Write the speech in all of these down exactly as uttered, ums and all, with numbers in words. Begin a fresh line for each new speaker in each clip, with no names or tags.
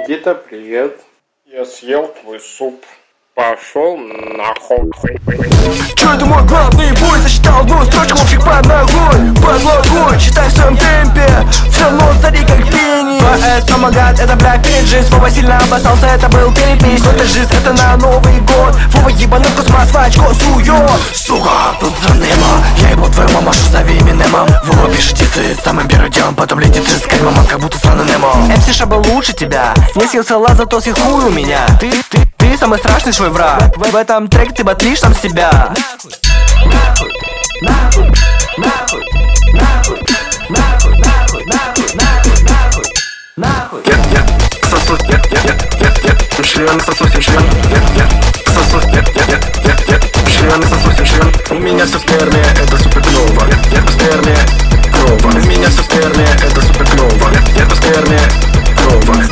Никита, привет. Я съел твой суп. Пошел нахуй.
Чё это мой главный бой? Засчитал одну строчку, мовчик под ногой. Подлагой, считай в своем темпе. Все равно сзади как пенис. Поэтому гад, это бля кринжи. Слово сильно обоссался, это был перепись. Но это жизнь, это на Новый год. Вова ебаный в космос в очко сует. Сука, тут за Немо. Я ебал твою мамашу, зови Эминемом. Вова пишет дисы самым первым делом. Потом летит искать мамон, как будто странный Немо. МС был лучше тебя. Не съел села, зато съел хуй у меня. Ты, ты, ты самый страшный свой враг. В, в этом треке ты батришь сам себя. Нахуй, нахуй, нахуй, нахуй, нахуй, нахуй, нахуй, нахуй, нахуй, нахуй.
Я, я, сосу, я, я, я, я, я, член, сосу, член, я, я, сосу, я, я, я, я, я, член, сосу, член. У меня все в сперме, это супер клево. Я, я в сперме, клево. У меня все в сперме, это супер клево. Я, я в сперме, клево.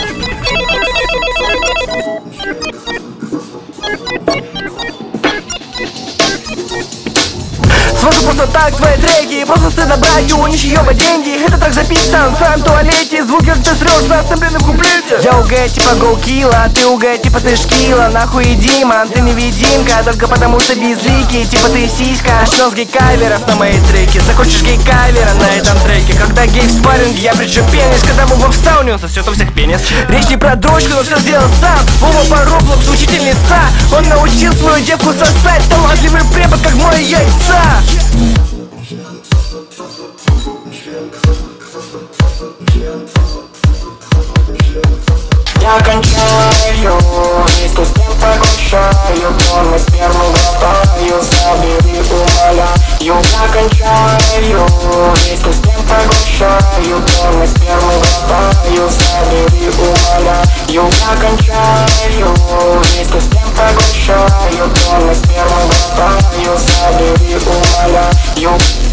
Свожу просто так твои треки. Просто стыдно брать у них ёба деньги. Этот трек записан в твоем туалете. Звуки, как ты срёшь за ассамблены в куплете. Я УГ типа гоукила, ты УГ типа ты шкила. Нахуй Диман, ты невидимка. Только потому что безликий, типа ты сиська. Начнём с гей-каверов на мои треки. Закончишь гей-кавера на этом треке. Когда гей в спарринге, я причем пенис. Когда Вова в сауне, он сосёт у всех пенис. Речь не про дрочку, но всё сделал сам. Вова по Роблокс, учительница. Он научил свою девку сосать. Талантливый препод, как мой яйца.
Я кончаю, вместе с ним поглощаю. Тонны спермы глотаю, забери, умоляю. Я кончаю, вместе с ним поглощаю. Тонны спермы глотаю, забери, умоляю. Я кончаю, вместе с ним поглощаю. Тонны спермы глотаю, забери, умоляю.